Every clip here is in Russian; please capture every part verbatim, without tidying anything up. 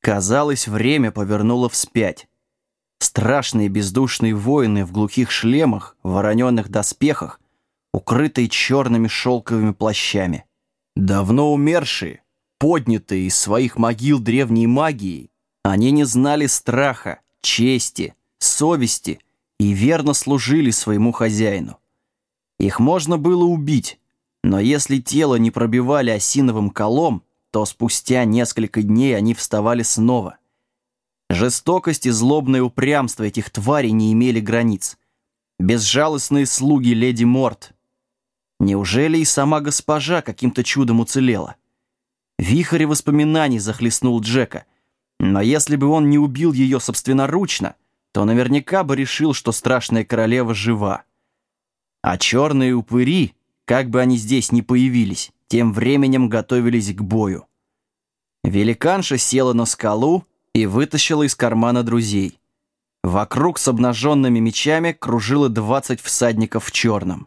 Казалось, время повернуло вспять. Страшные бездушные воины в глухих шлемах, в вороненных доспехах, укрытые черными шелковыми плащами. Давно умершие, поднятые из своих могил древней магией, они не знали страха, чести, совести и верно служили своему хозяину. Их можно было убить, но если тело не пробивали осиновым колом, то спустя несколько дней они вставали снова. Жестокость и злобное упрямство этих тварей не имели границ. Безжалостные слуги леди Морт. Неужели и сама госпожа каким-то чудом уцелела? Вихрь воспоминаний захлестнул Джека, но если бы он не убил ее собственноручно, то наверняка бы решил, что страшная королева жива. А черные упыри, как бы они здесь ни появились, тем временем готовились к бою. Великанша села на скалу и вытащила из кармана друзей. Вокруг с обнаженными мечами кружило двадцать всадников в черном.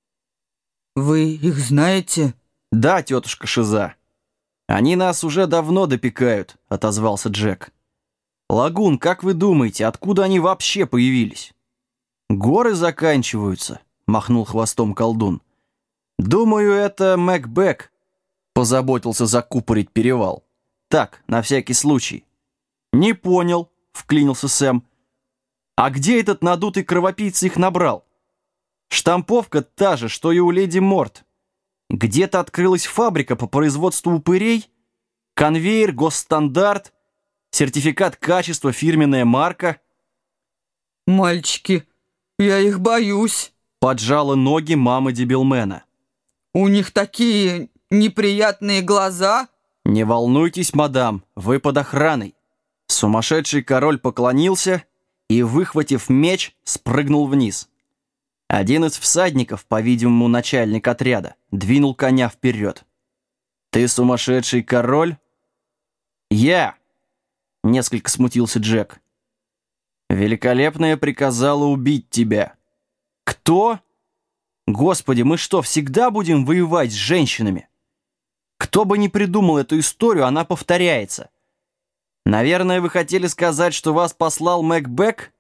«Вы их знаете?» «Да, тетушка Шиза. Они нас уже давно допекают», — отозвался Джек. «Лагун, как вы думаете, откуда они вообще появились?» «Горы заканчиваются», — махнул хвостом колдун. «Думаю, это Мэкбек позаботился закупорить перевал. Так, на всякий случай». «Не понял», — вклинился Сэм. «А где этот надутый кровопийца их набрал? Штамповка та же, что и у леди Морт. Где-то открылась фабрика по производству упырей? Конвейер, госстандарт, сертификат качества, фирменная марка?» «Мальчики, я их боюсь», — поджала ноги мама Дебилмена. «У них такие неприятные глаза». «Не волнуйтесь, мадам, вы под охраной». Сумасшедший король поклонился и, выхватив меч, спрыгнул вниз. Один из всадников, по-видимому, начальник отряда, двинул коня вперед. «Ты сумасшедший король?» «Я!» — несколько смутился Джек. «Великолепная приказала убить тебя». «Кто? Господи, мы что, всегда будем воевать с женщинами? Кто бы ни придумал эту историю, она повторяется. Наверное, вы хотели сказать, что вас послал Мэкбек?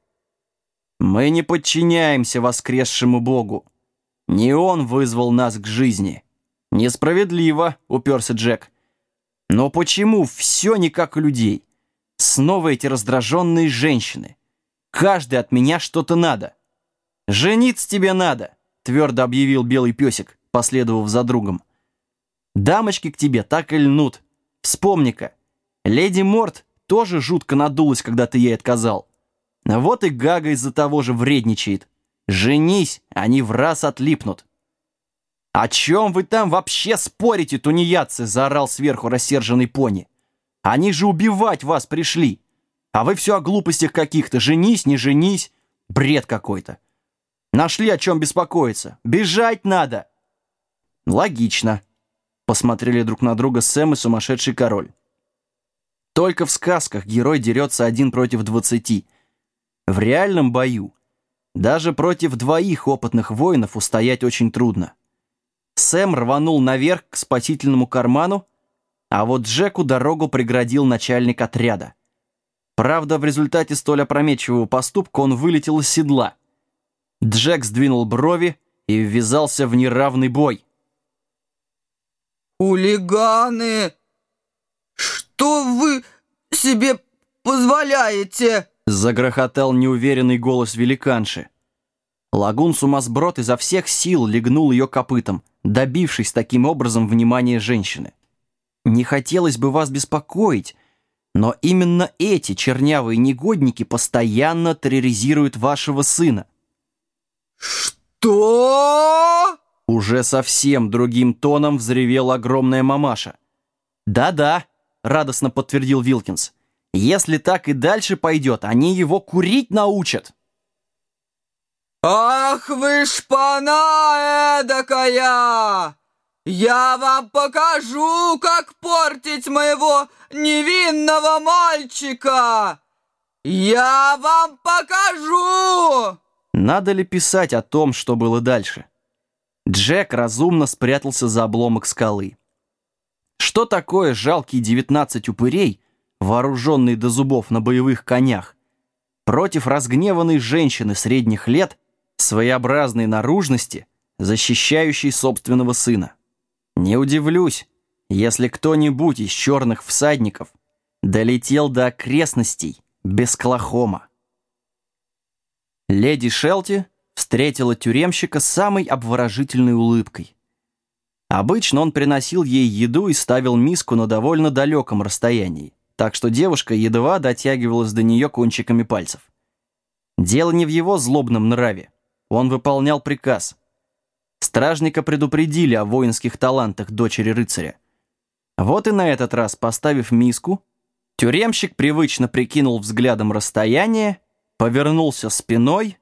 Мы не подчиняемся воскресшему богу. Не он вызвал нас к жизни». «Несправедливо», — уперся Джек. «Но почему все не как у людей? Снова эти раздраженные женщины. Каждый от меня что-то надо». «Жениться тебе надо», — твердо объявил белый песик, последовав за другом. «Дамочки к тебе так и льнут. Вспомни-ка, леди Морт тоже жутко надулась, когда ты ей отказал. Вот и Гага из-за того же вредничает. Женись, они в раз отлипнут». «О чем вы там вообще спорите, тунеядцы?» — заорал сверху рассерженный пони. «Они же убивать вас пришли. А вы все о глупостях каких-то. Женись, не женись. Бред какой-то. Нашли о чем беспокоиться. Бежать надо». «Логично», — посмотрели друг на друга Сэм и сумасшедший король. «Только в сказках герой дерется один против двадцати. В реальном бою даже против двоих опытных воинов устоять очень трудно». Сэм рванул наверх к спасительному карману, а вот Джеку дорогу преградил начальник отряда. Правда, в результате столь опрометчивого поступка он вылетел из седла. Джек сдвинул брови и ввязался в неравный бой. «Хулиганы! Что вы себе позволяете?» — загрохотал неуверенный голос великанши. Лагун-сумасброд изо всех сил легнул ее копытом, добившись таким образом внимания женщины. «Не хотелось бы вас беспокоить, но именно эти чернявые негодники постоянно терроризируют вашего сына». «Что?» — уже совсем другим тоном взревела огромная мамаша. «Да-да», — радостно подтвердил Вилкинс. «Если так и дальше пойдет, они его курить научат». «Ах вы шпана эдакая! Я вам покажу, как портить моего невинного мальчика! Я вам покажу!» Надо ли писать о том, что было дальше? Джек разумно спрятался за обломок скалы. Что такое жалкие девятнадцать упырей вооруженные до зубов на боевых конях, против разгневанной женщины средних лет, своеобразной наружности, защищающей собственного сына. Не удивлюсь, если кто-нибудь из черных всадников долетел до окрестностей без клахома. Леди Шелти встретила тюремщика с самой обворожительной улыбкой. Обычно он приносил ей еду и ставил миску на довольно далеком расстоянии, так что девушка едва дотягивалась до нее кончиками пальцев. Дело не в его злобном нраве. Он выполнял приказ. Стражника предупредили о воинских талантах дочери рыцаря. Вот и на этот раз, поставив миску, тюремщик привычно прикинул взглядом расстояние, повернулся спиной.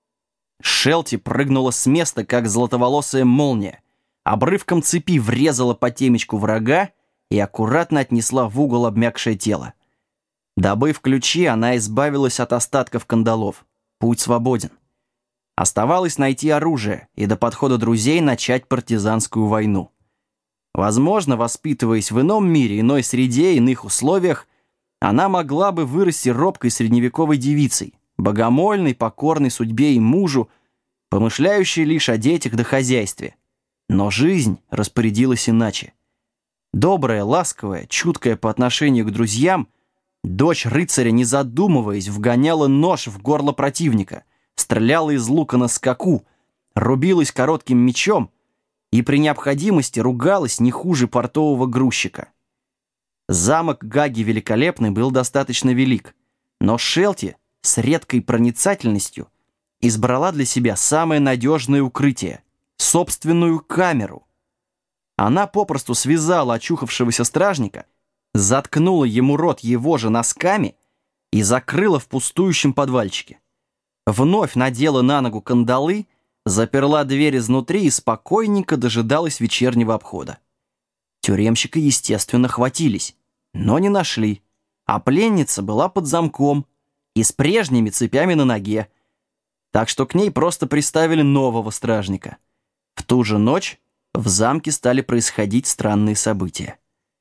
Шелти прыгнула с места, как золотоволосая молния, обрывком цепи врезала по темечку врага и аккуратно отнесла в угол обмякшее тело. Добыв ключи, она избавилась от остатков кандалов. Путь свободен. Оставалось найти оружие и до подхода друзей начать партизанскую войну. Возможно, воспитываясь в ином мире, иной среде, иных условиях, она могла бы вырасти робкой средневековой девицей, богомольной, покорной судьбе и мужу, помышляющей лишь о детях да хозяйстве. Но жизнь распорядилась иначе. Добрая, ласковая, чуткая по отношению к друзьям, дочь рыцаря, не задумываясь, вгоняла нож в горло противника, стреляла из лука на скаку, рубилась коротким мечом и при необходимости ругалась не хуже портового грузчика. Замок Гаги Великолепный был достаточно велик, но Шелти с редкой проницательностью избрала для себя самое надежное укрытие — собственную камеру. Она попросту связала очухавшегося стражника, заткнула ему рот его же носками и закрыла в пустующем подвальчике. Вновь надела на ногу кандалы, заперла дверь изнутри и спокойненько дожидалась вечернего обхода. Тюремщика, естественно, хватились, но не нашли, а пленница была под замком и с прежними цепями на ноге, так что к ней просто приставили нового стражника. В ту же ночь в замке стали происходить странные события.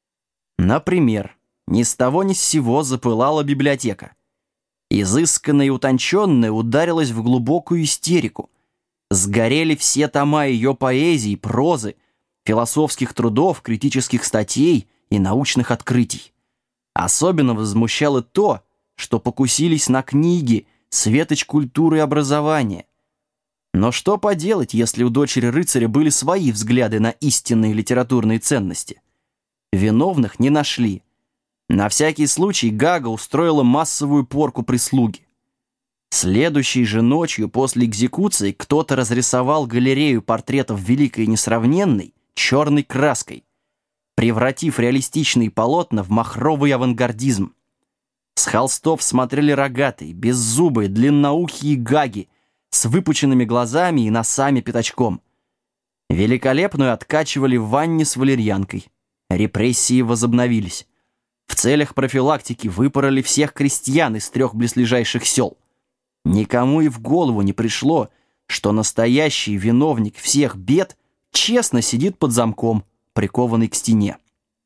Например, ни с того ни с сего запылала библиотека. Изысканная и утонченная ударилась в глубокую истерику. Сгорели все тома ее поэзии, прозы, философских трудов, критических статей и научных открытий. Особенно возмущало то, что покусились на книги, светоч культуры и образования. Но что поделать, если у дочери рыцаря были свои взгляды на истинные литературные ценности? Виновных не нашли. На всякий случай Гага устроила массовую порку прислуги. Следующей же ночью после экзекуции кто-то разрисовал галерею портретов великой и несравненной черной краской, превратив реалистичные полотна в махровый авангардизм. С холстов смотрели рогатые, беззубые, длинноухие Гаги с выпученными глазами и носами пятачком. Великолепную откачивали в ванне с валерьянкой. Репрессии возобновились. В целях профилактики выпороли всех крестьян из трех близлежащих сел. Никому и в голову не пришло, что настоящий виновник всех бед честно сидит под замком, прикованный к стене.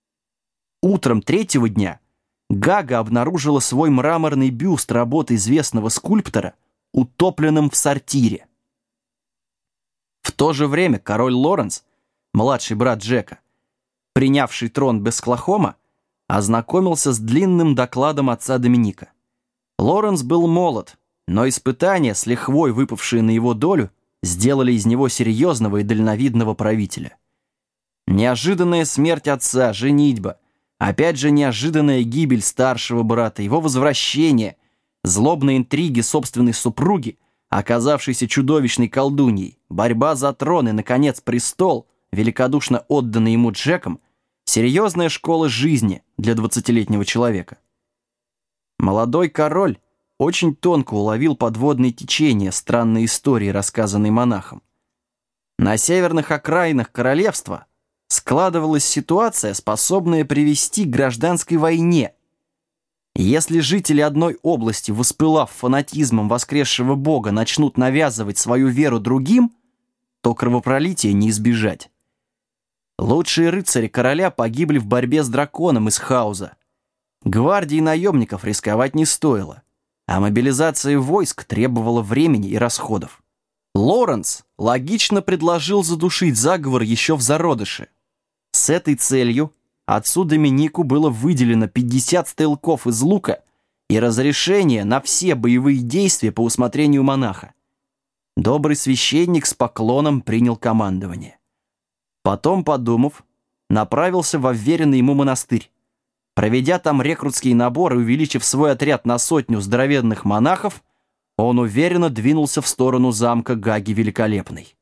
Утром третьего дня Гага обнаружила свой мраморный бюст работы известного скульптора утопленным в сортире. В то же время король Лоренс, младший брат Джека, принявший трон без Клахома, ознакомился с длинным докладом отца Доминика. Лоренс был молод, но испытания, с лихвой выпавшие на его долю, сделали из него серьезного и дальновидного правителя. Неожиданная смерть отца, женитьба, опять же неожиданная гибель старшего брата, его возвращение, злобные интриги собственной супруги, оказавшейся чудовищной колдуньей, борьба за трон и, наконец, престол, великодушно отданный ему Джеком, серьезная школа жизни для двадцатилетнего человека. Молодой король очень тонко уловил подводные течения странной истории, рассказанной монахом. На северных окраинах королевства складывалась ситуация, способная привести к гражданской войне. Если жители одной области, воспылав фанатизмом воскресшего бога, начнут навязывать свою веру другим, то кровопролития не избежать. Лучшие рыцари короля погибли в борьбе с драконом из Хауза. Гвардии наемников рисковать не стоило, а мобилизация войск требовала времени и расходов. Лоренс логично предложил задушить заговор еще в зародыше. С этой целью отцу Доминику было выделено пятьдесят стрелков из лука и разрешение на все боевые действия по усмотрению монаха. Добрый священник с поклоном принял командование. Потом, подумав, направился в вверенный ему монастырь. Проведя там рекрутский набор и увеличив свой отряд на сотню здоровенных монахов, он уверенно двинулся в сторону замка Гаги Великолепной.